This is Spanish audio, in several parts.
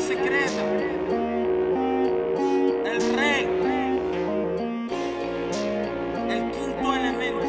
secreta, el rey, el quinto elemento.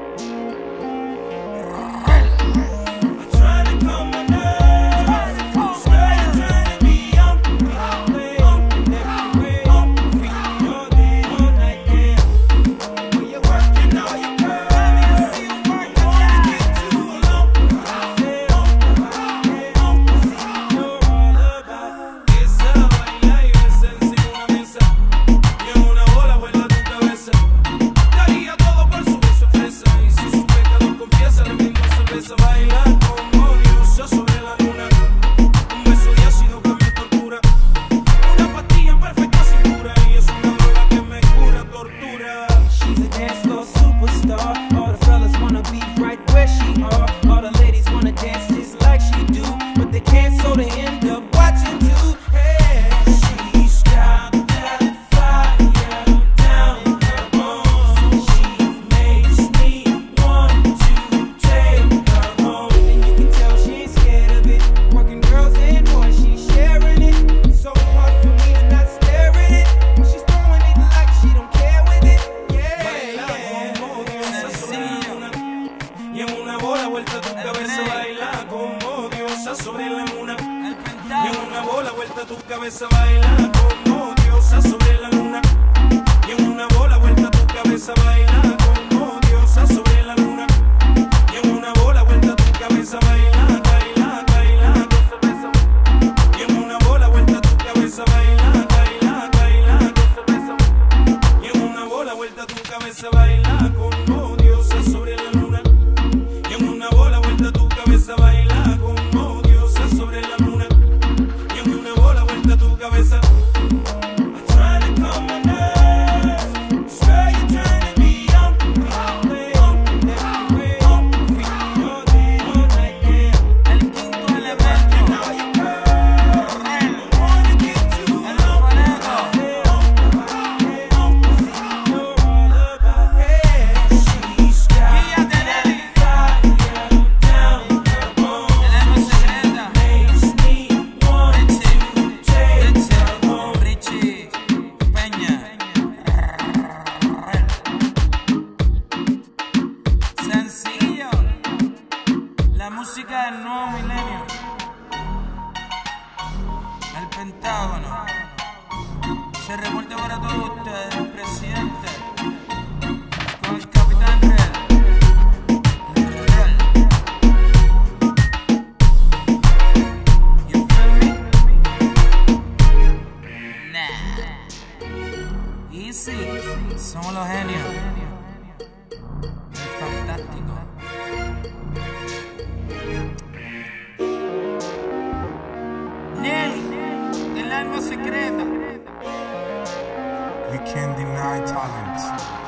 Vuelta tu cabeza, baila como diosa sobre la luna. Y en una bola vuelta tu cabeza, baila como diosa sobre la luna. Y en una bola vuelta tu cabeza, baila como diosa sobre la luna. Y en una bola vuelta tu cabeza, baila, baila, baila, cosa besa. Y en una bola vuelta tu cabeza, baila, baila, baila, cosa besa. Y en una bola vuelta tu cabeza, baila como diosa sobre la luna. Tu cabeza baila como diosa sobre la luna. Y en una bola vuelta tu cabeza. La música del nuevo milenio, el Pentágono, se reporta para todos ustedes, el presidente, con el capitán Red. You feel me? Nah. Easy, somos los genios, el fantástico. El alma secreta. You can't deny talent.